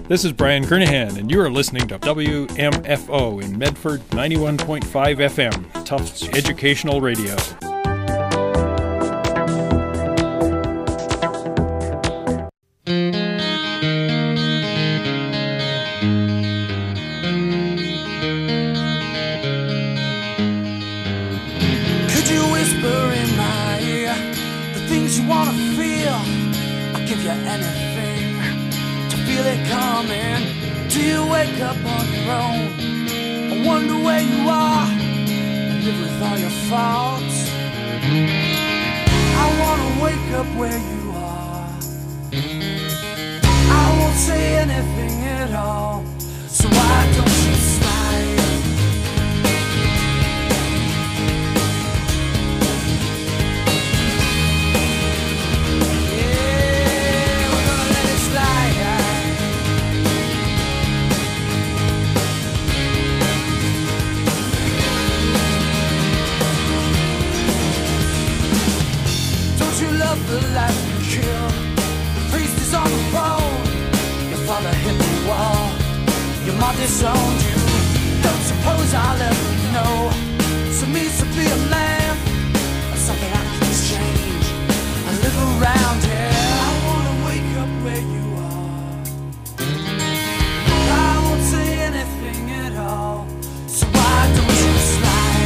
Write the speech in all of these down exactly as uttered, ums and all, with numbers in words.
This is Brian Kernahan, and you are listening to W M F O in Medford, ninety-one point five F M, Tufts Educational Radio. Could you whisper in my ear the things you want to feel? I'll give you anything to feel it coming. Do you wake up on your own? I wonder where you are and live with all your faults. I wanna wake up where you are. I won't say anything at all, so why don't you smile? The life you killed, the priest is on the phone. Your father hit the wall, your mom disowned you. Don't suppose I'll ever know some means to be a man, or something I can exchange. I live around here. I wanna wake up where you are. I won't say anything at all, so why don't you slide?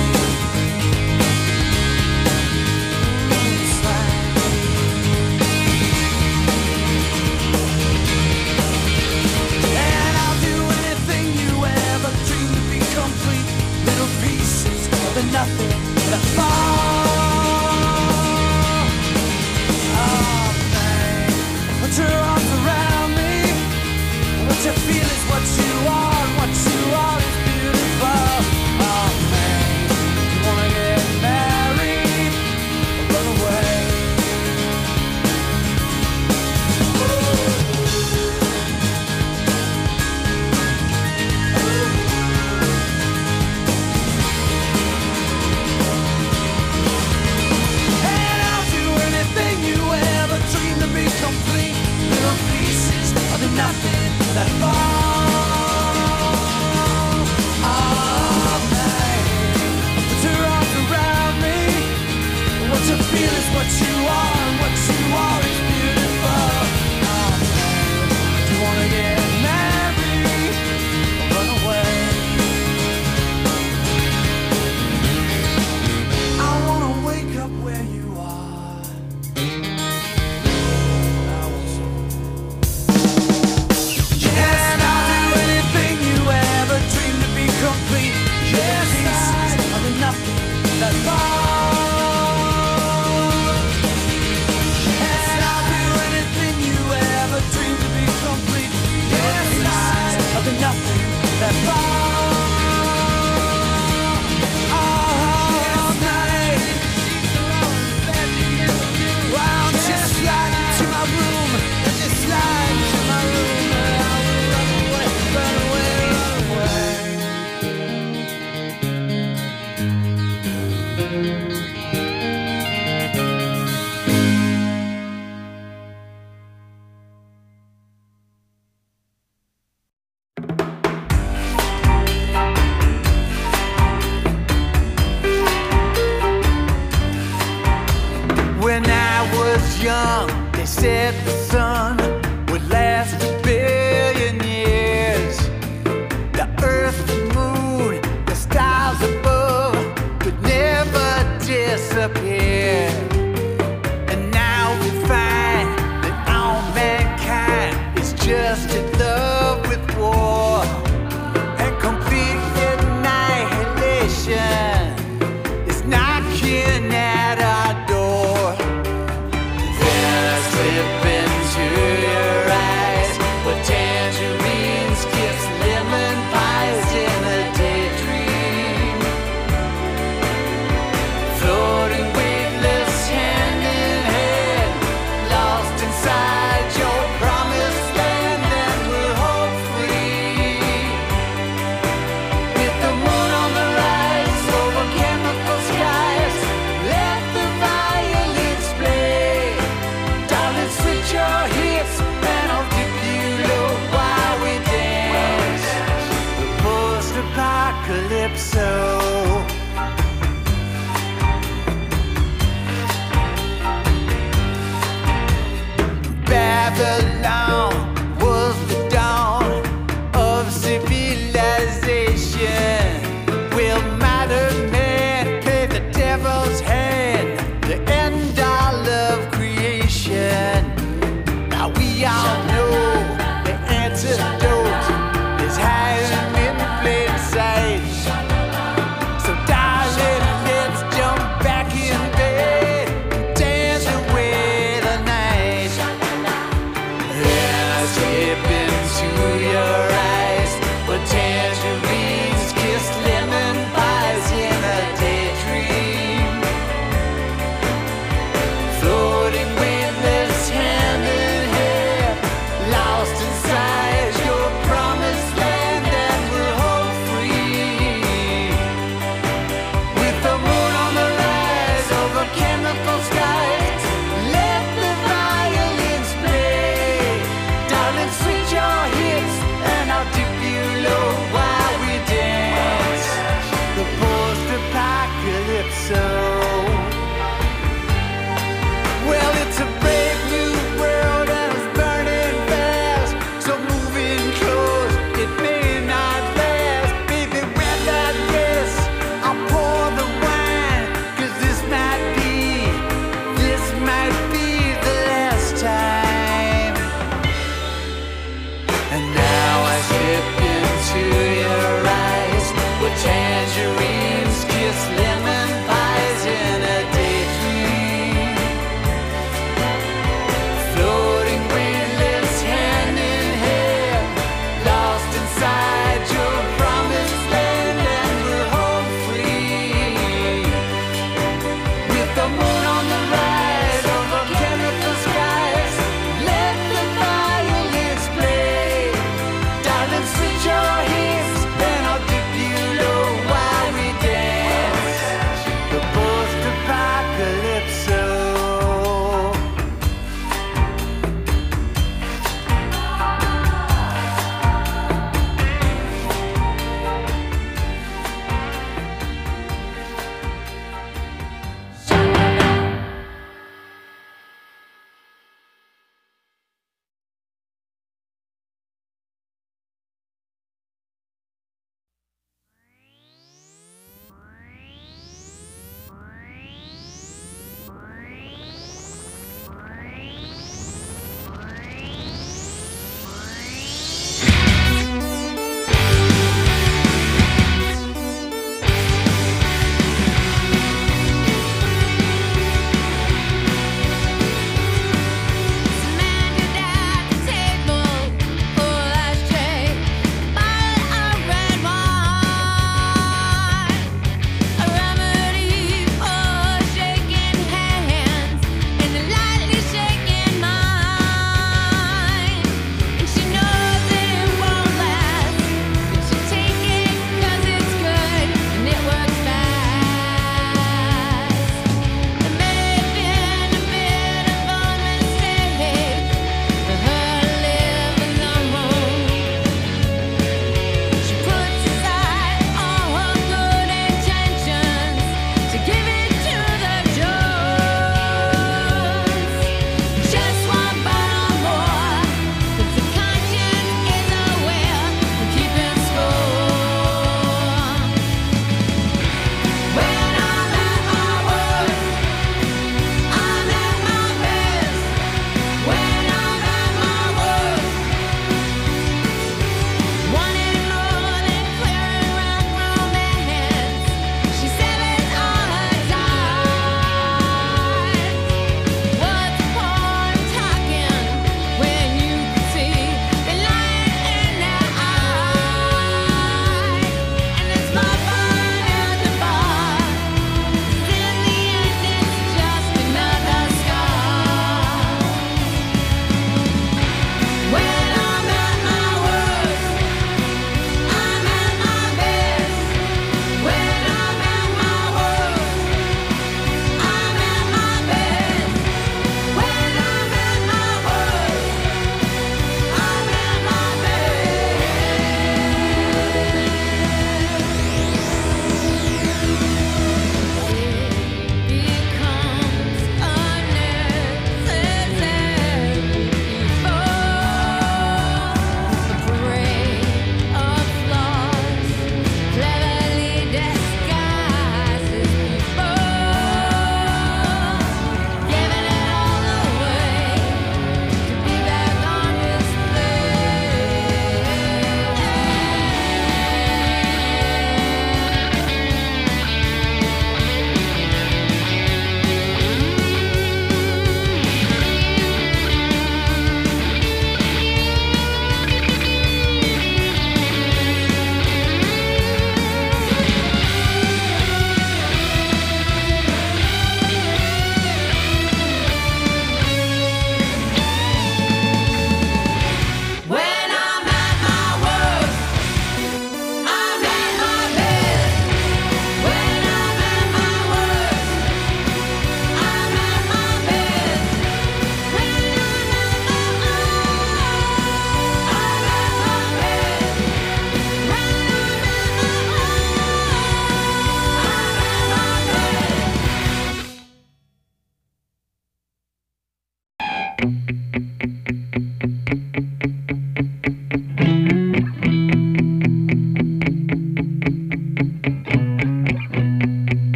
Nothing that fall. Oh man, put your arms around me. What you feel is what you are, and what you are is beautiful. Oh man, you wanna get married or run away? Nothing that falls. Oh man, put your arms around me. What you feel is what you are, and what you are is beautiful. Oh man, do you wanna get married or run away? I wanna wake up where you are. Complete, yes, pieces of the nothing that falls. And I'll do anything you ever dreamed to be complete. Yes, pieces of the nothing that falls. Oh, night. Well, just slide into my room, just slide into my room, and I will run away, run away, run away. When I was young, they said the sun would last a billion years. The earth, the moon, the stars above would never disappear. And now we find that all mankind is just in love with war and complete annihilation is knocking at our door. Then I slip into your eyes with tangerines, kiss, lemon pies in a daydream, floating with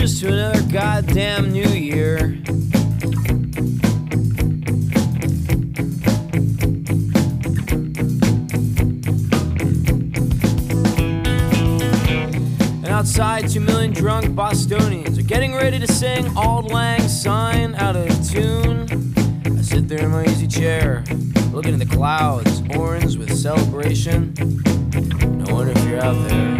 Cheers to another goddamn new year. Outside, two million drunk Bostonians are getting ready to sing Auld Lang Syne out of tune. I sit there in my easy chair, looking at the clouds, orange with celebration. I wonder if you're out there.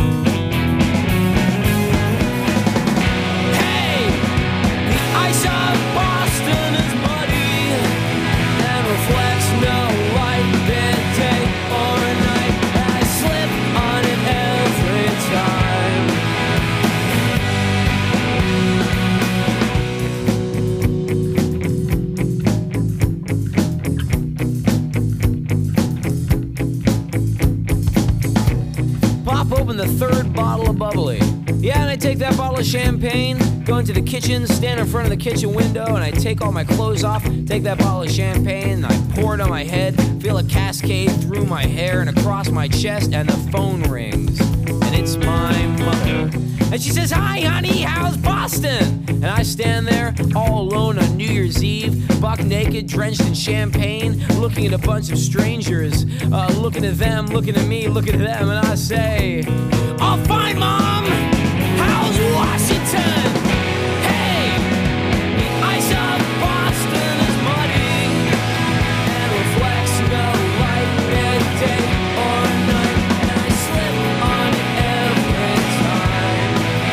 Hey! The ice of Boston is muddy and reflects no light, midday or night. I slip on it every time. Open the third bottle of bubbly. Yeah, and I take that bottle of champagne, go into the kitchen, stand in front of the kitchen window, and I take all my clothes off, take that bottle of champagne, and I pour it on my head, feel a cascade through my hair and across my chest, and the phone rings. And it's my mother. And she says, "Hi, honey, how's Boston?" And I stand there all alone on New Year's Eve, buck naked, drenched in champagne, looking at a bunch of strangers, uh, looking at them, looking at me, looking at them, and I say, "All fine, Mom. How's Washington? Hey, the ice of Boston is muddy and reflects no light, midday or night, and I slip on it every time."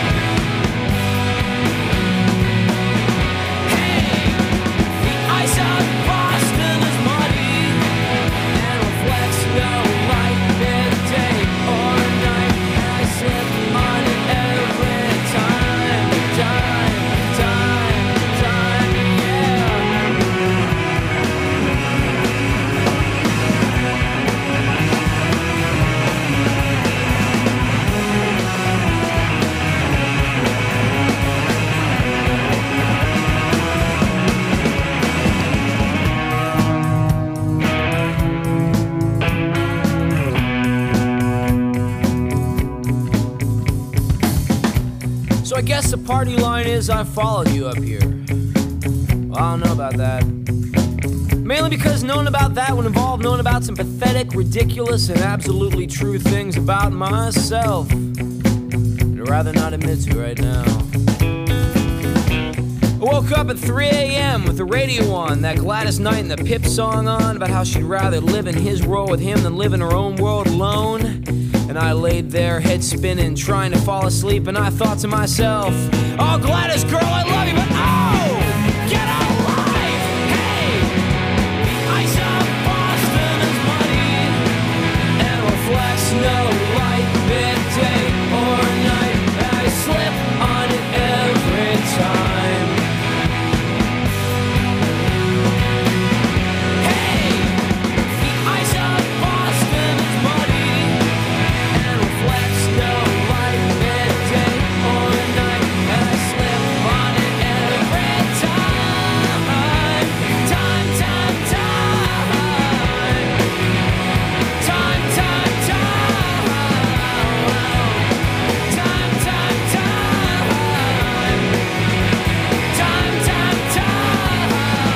Hey, the ice of Boston is muddy and reflects no light, midday or night, and I slip on it every time, time, time, time, yeah. So I guess the party line is I followed you up here. Well, I don't know about that. Mainly because knowing about that would involve knowing about some pathetic, ridiculous, and absolutely true things about myself. I'd rather not admit to right now. I woke up at three a.m. with the radio on, that Gladys Knight and the Pip song on, about how she'd rather live in his world with him than live in her own world alone. And I laid there, head spinning, trying to fall asleep, and I thought to myself, "Oh, Gladys, girl, I love you, but oh, get a life! Hey, the ice of Boston is muddy and reflects no light, midday or night, and I slip on it every time." Hey, the ice of Boston is muddy and reflects no light, midday or night, and I slip on it every time. Time, time, time. Time, time, time. Time, time, time. Time, time, time.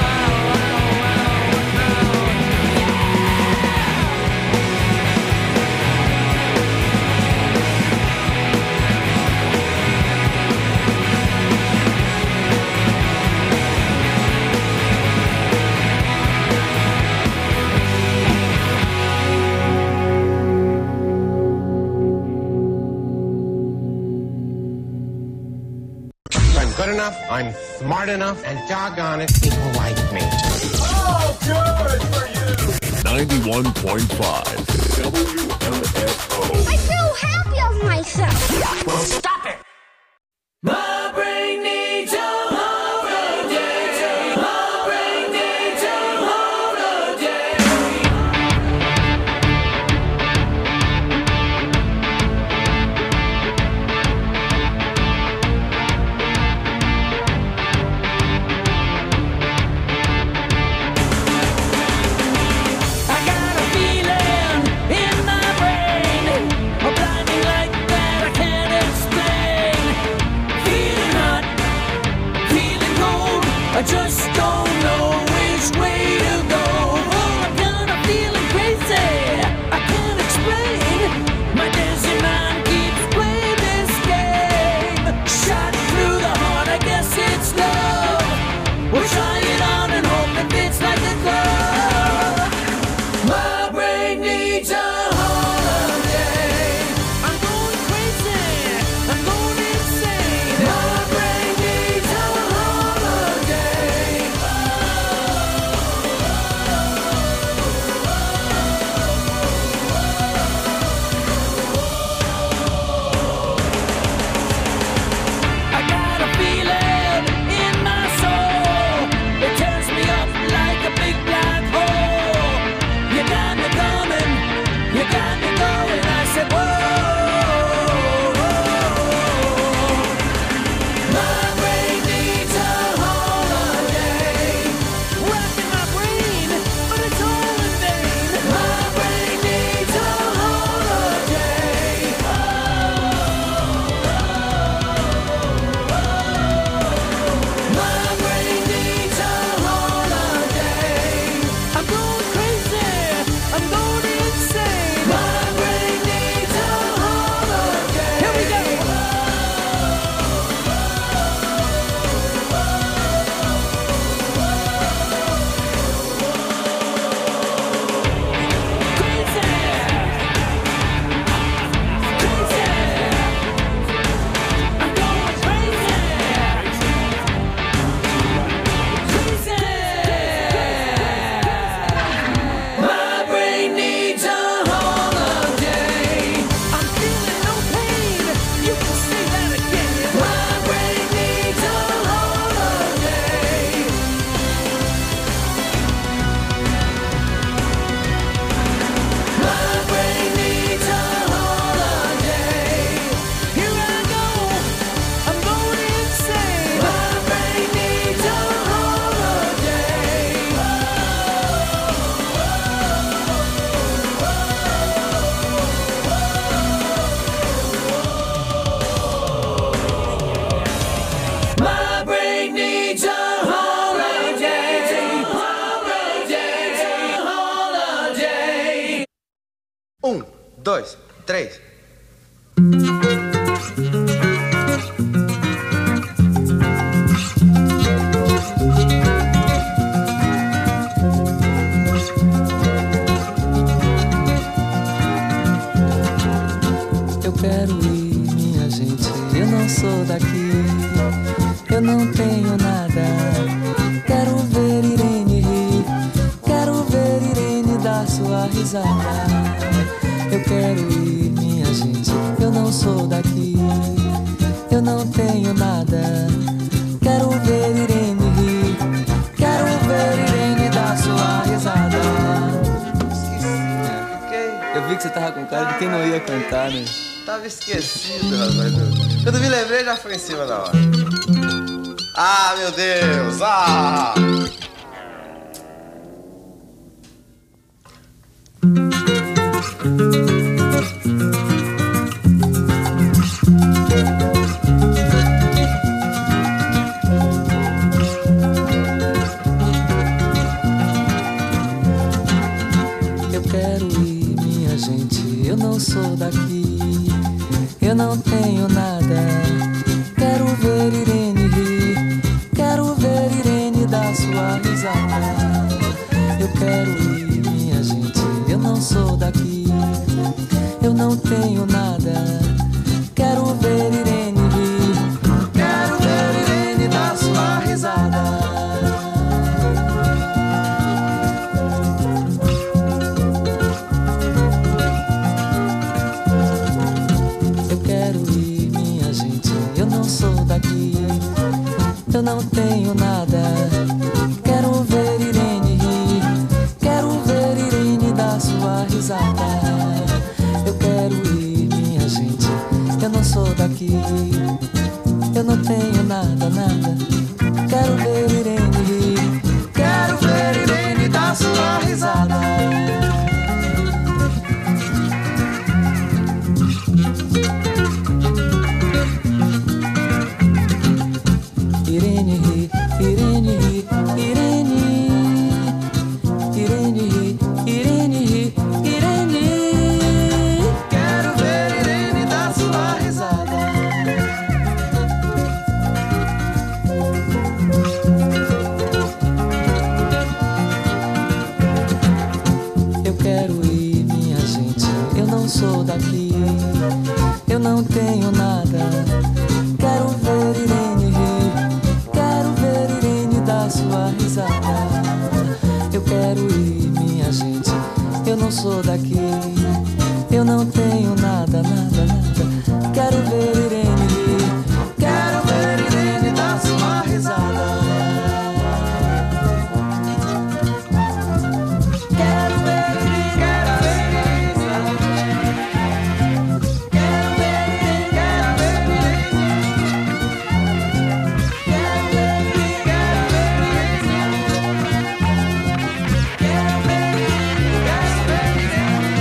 I'm good enough, I'm smart enough, and doggone it, people like me. ninety-one point five W M F O. I feel happy of myself. Well, stop it! My brain needs a holiday. My brain needs a holiday. I got a feeling in my brain, a blinding light that I can't explain. daqui. Eu não tenho nada. Quero ver Irene rir. Quero ver Irene dar sua risada. Eu quero ir, minha gente. Eu não sou daqui. Eu não tenho nada. Quero ver Irene rir. Quero ver Irene dar sua risada. Eu vi que você tava com cara de quem não ia cantar, né? Tava esquecido, rapaz. Quando me lembrei, já foi em cima da hora. Ah, meu Deus! Ah! Eu quero ir, minha gente, eu não sou daqui. Eu não tenho nada. Quero ver Irene rir. Quero ver Irene dar sua risada. Eu quero ir, minha gente, eu não sou daqui. Eu não tenho nada. Quero ver Irene rir. Quero ver Irene dar sua risada. Eu não tenho nada. Quero ver Irene rir. Quero ver Irene dar sua risada. Eu quero ir, minha gente. Eu não sou daqui. Eu não tenho nada, nada. Quero ver Irene rir. Quero ver Irene dar sua risada. Irene ri, Irene ri, Irene. Irene ri, Irene ri, Irene. Quero ver Irene dar sua risada. Eu quero ir, minha gente, eu não sou daqui. Eu não tenho nada. Quero ver Irene rir. Quero ver Irene dar sua risada. Eu quero ir, minha gente, eu não sou daqui. Eu não tenho nada, nada, nada. Quero ver Irene rir. Quero ver Irene dar sua risada. Quero ver Irene, quero ver Irene. Quero ver Irene, quero ver Irene.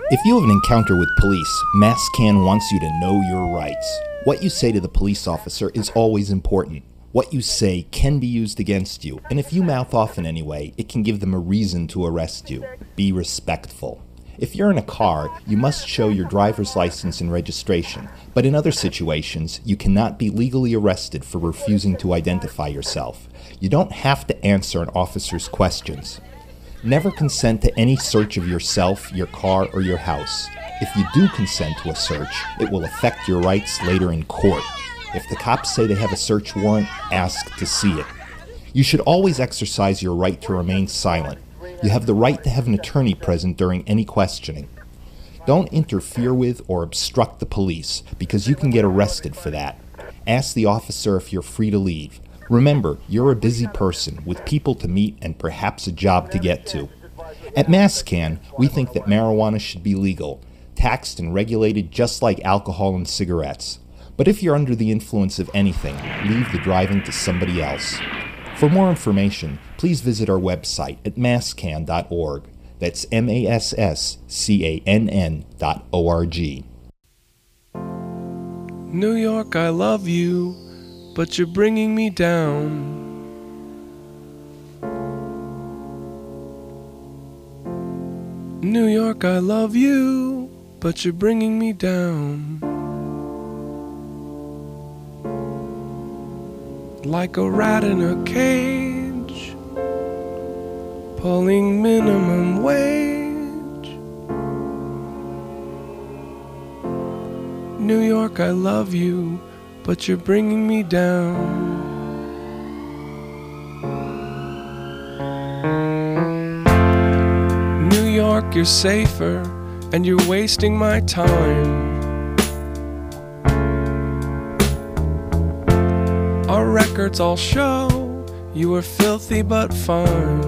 If you have an encounter with police, MassCan wants you to know your rights. What you say to the police officer is always important. What you say can be used against you, and if you mouth off in any way, it can give them a reason to arrest you. Be respectful. If you're in a car, you must show your driver's license and registration, but in other situations, you cannot be legally arrested for refusing to identify yourself. You don't have to answer an officer's questions. Never consent to any search of yourself, your car, or your house. If you do consent to a search, it will affect your rights later in court. If the cops say they have a search warrant, ask to see it. You should always exercise your right to remain silent. You have the right to have an attorney present during any questioning. Don't interfere with or obstruct the police, because you can get arrested for that. Ask the officer if you're free to leave. Remember, you're a busy person with people to meet and perhaps a job to get to. At MassCan, we think that marijuana should be legal, taxed and regulated just like alcohol and cigarettes. But if you're under the influence of anything, leave the driving to somebody else. For more information, please visit our website at masscan dot org. That's M A S S C A N N dot O R G. New York, I love you, but you're bringing me down. New York, I love you, but you're bringing me down. Like a rat in a cage, pulling minimum wage. New York, I love you, but you're bringing me down. New York, you're safer, and you're wasting my time. Our records all show you were filthy but fine.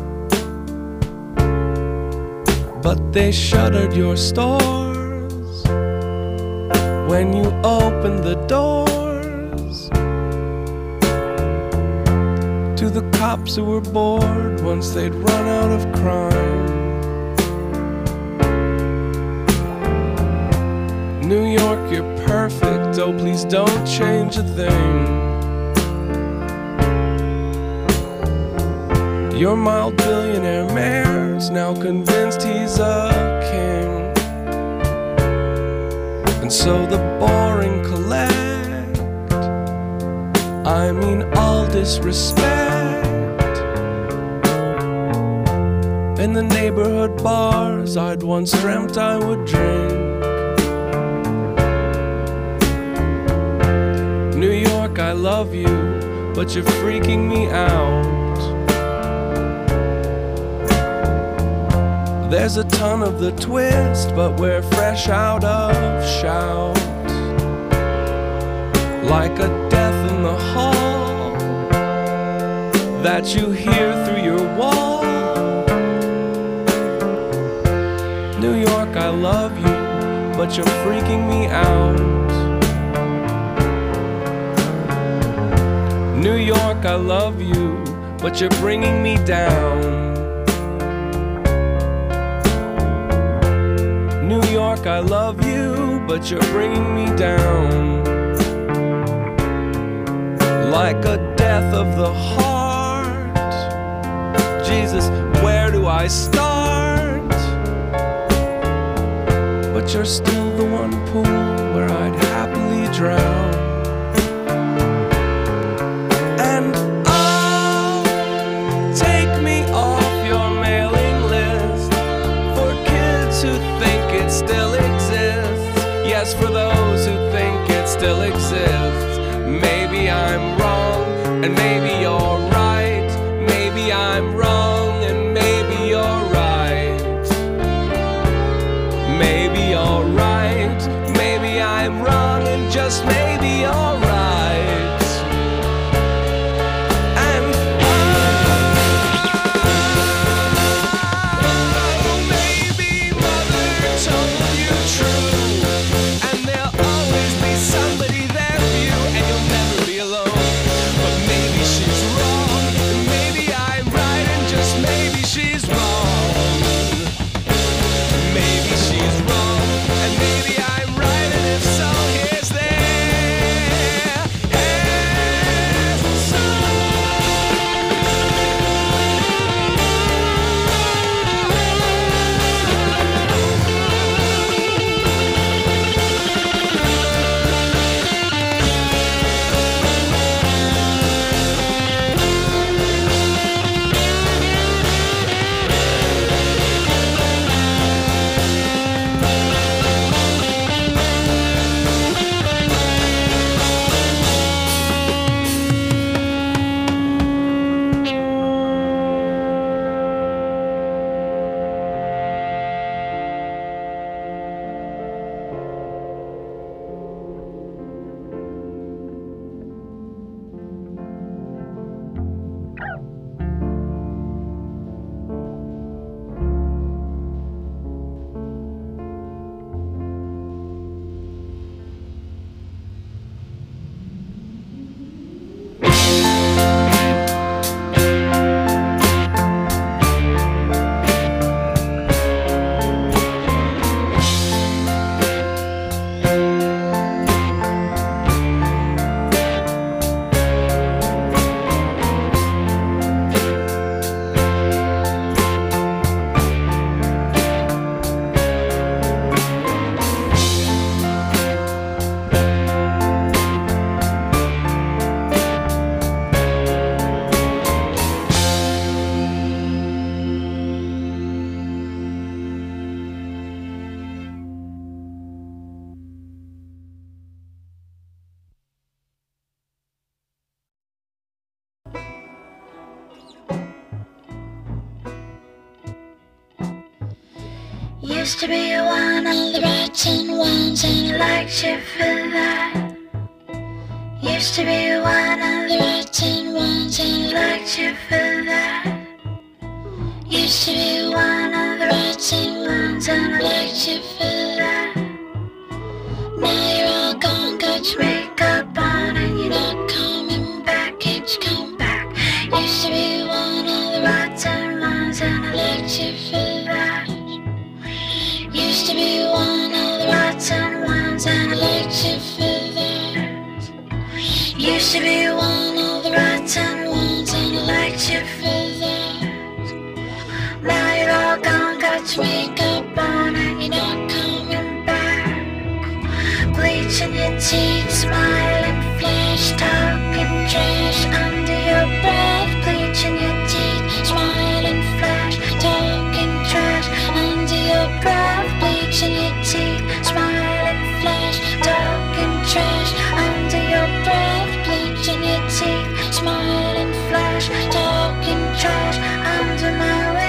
But they shuttered your stores when you opened the doors to the cops who were bored once they'd run out of crime. New York, you're perfect, oh please don't change a thing. Your mild billionaire mayor's now convinced he's a king, and so the boring collect, I mean all disrespect. In the neighborhood bars I'd once dreamt I would drink. New York, I love you, but you're freaking me out. There's a ton of the twist, but we're fresh out of shout. Like a death in the hall that you hear through your wall. New York, I love you, but you're freaking me out. New York, I love you, but you're bringing me down. New York, I love you, but you're bringing me down. Like a death of the heart. Jesus, where do I start? But you're still the one pool where I'd happily drown. And oh, take me off your mailing list for kids who think it still exists. Yes, for those who think it still exists. Maybe I'm wrong, and maybe you're right. Maybe I'm wrong, and maybe you're right. Maybe you're right. Maybe I'm wrong, and just maybe you're right. She's Used to be one of the rotten ones and I liked you for that. Used to be one of the rotten ones and I liked you for that. Used to be one of the rotten ones and I liked you for that. Now you're all gone, got your makeup on and you're not coming back. Can't you come back? Used to be one of the rotten ones and I liked you for that. Used to be one of the rotten ones and I liked you for that. Used to be one of the rotten ones and I liked you for that. Now you're all gone, got your makeup on and you're not coming back. Bleaching your teeth, smiling, flash, talking trash under your breath. Bleaching your teeth, smiling, flash, talking trash under your breath. Bleaching your teeth, smiling, flash, talking trash under your breath. Bleaching your teeth, smiling, flash, talking trash under my window.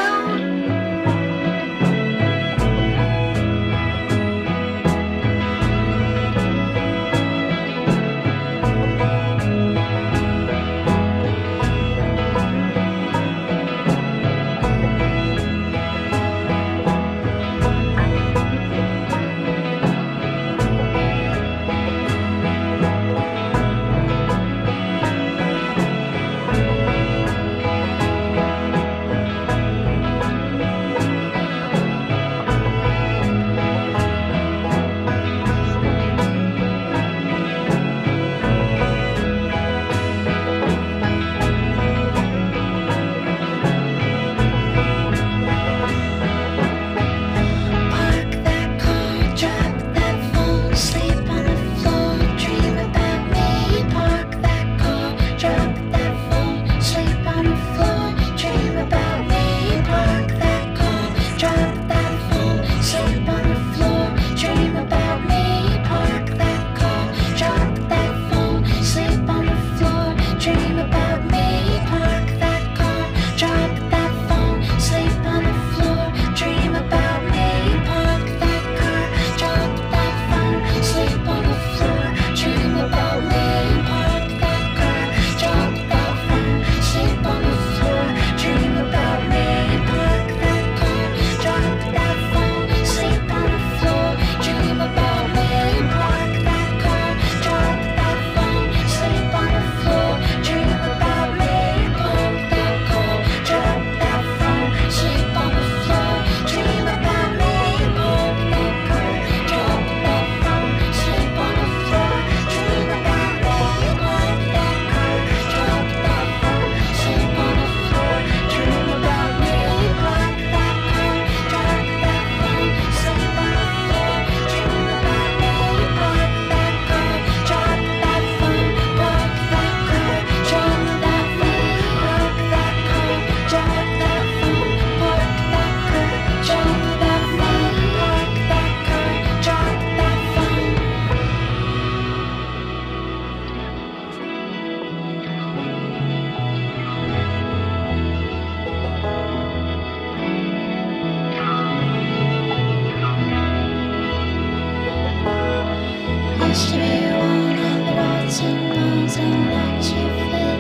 Used to be one of the rotten ones and I liked you for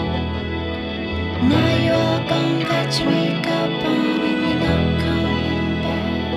that. Now you're all gone, got your makeup on and you're not coming back.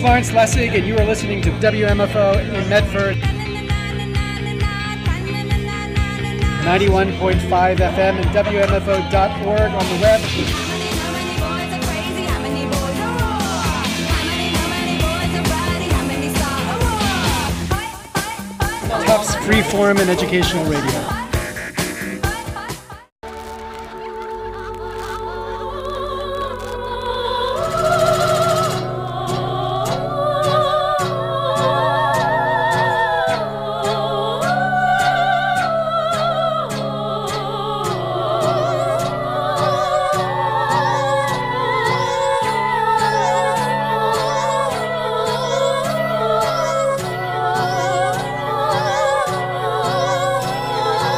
Florence Lessig, and you are listening to W M F O in Medford. ninety-one point five F M and W M F O dot org on the web. Tufts Freeform and Educational Radio. Oh,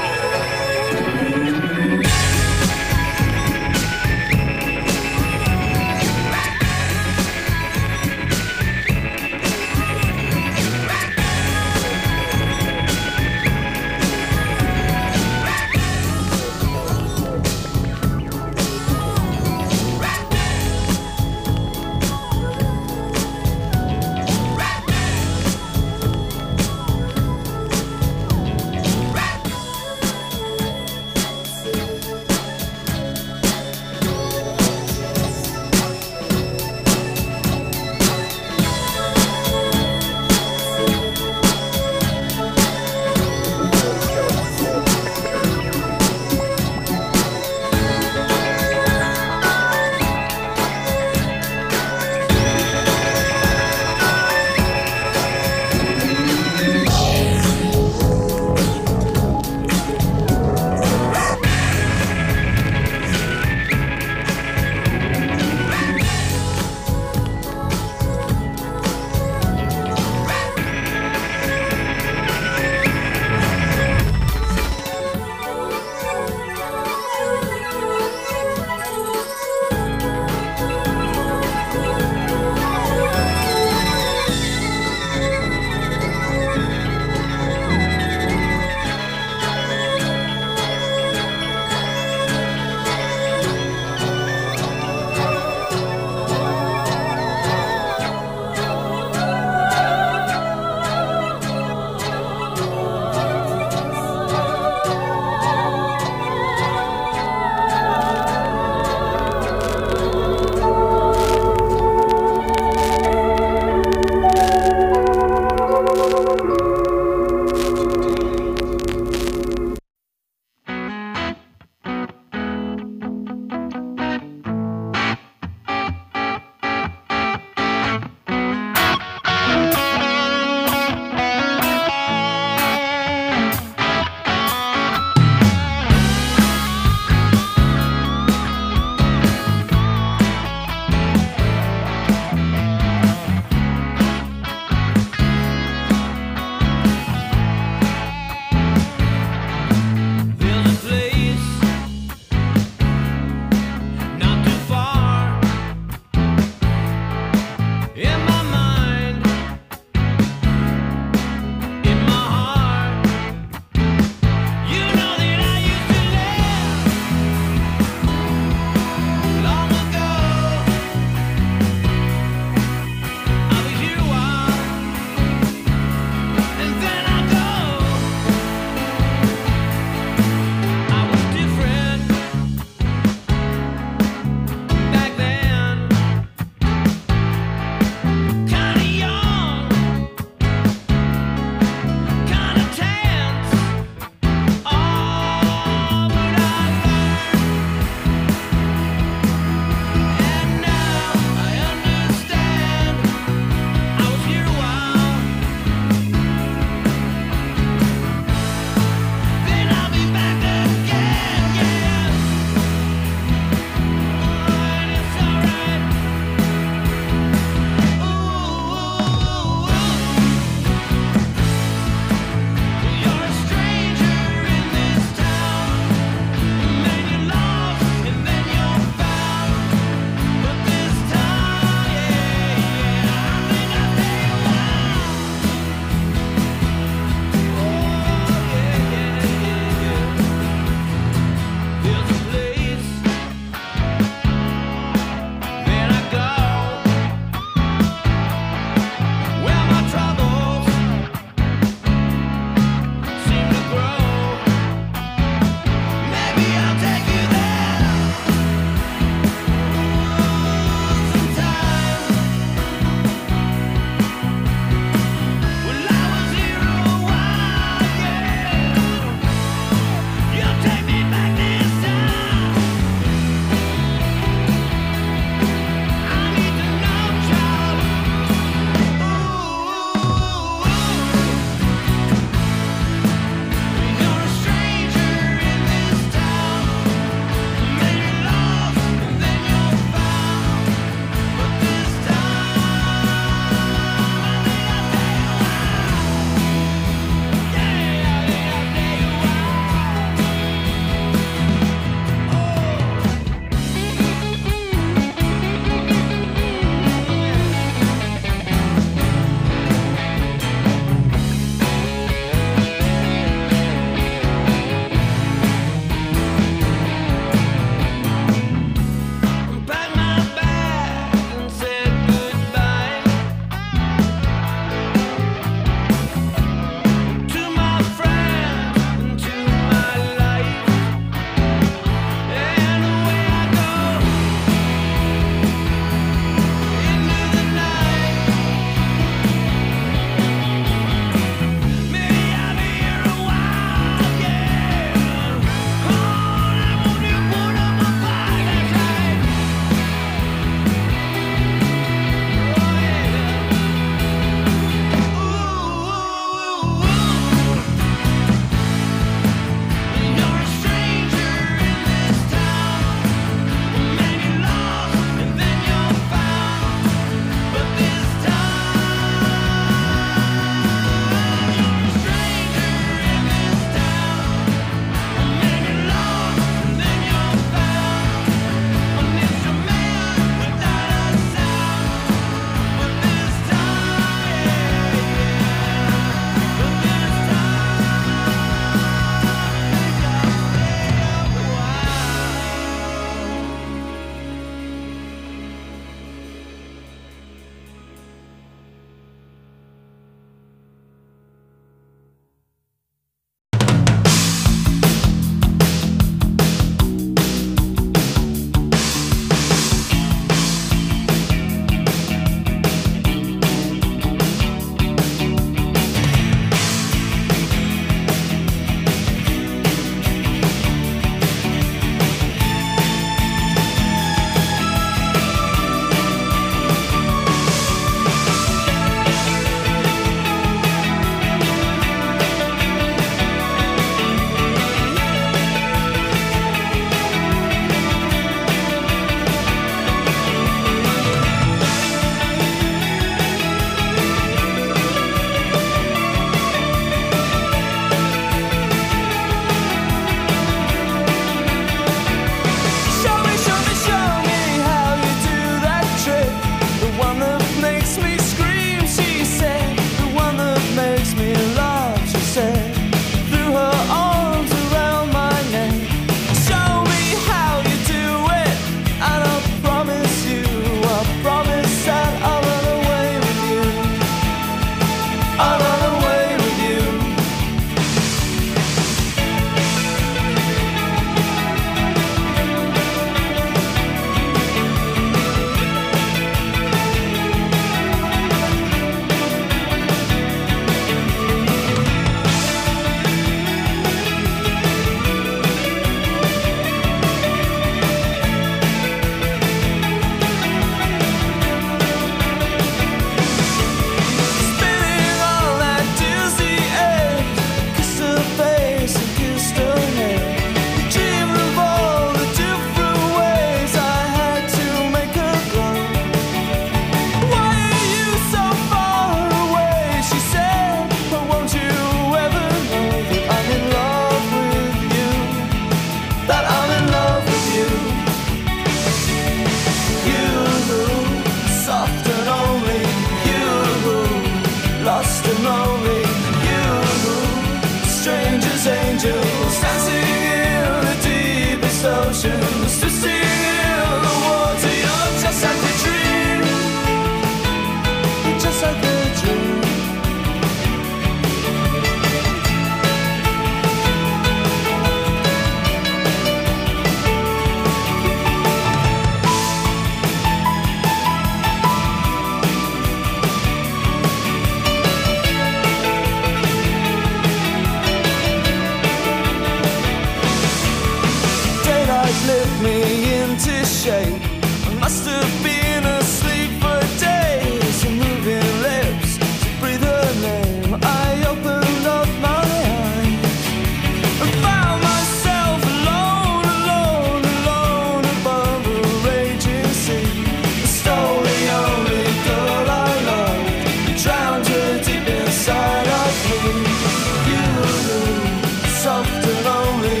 knocked me into shape. I must have been asleep for days. Moving lips to breathe her name. I opened up my eyes and found myself alone, alone, alone above a raging sea. Stole the only girl I loved, drowned her deep inside of me. You, soft and lonely,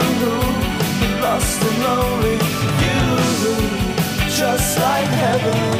you, lost and lonely, you, just like heaven.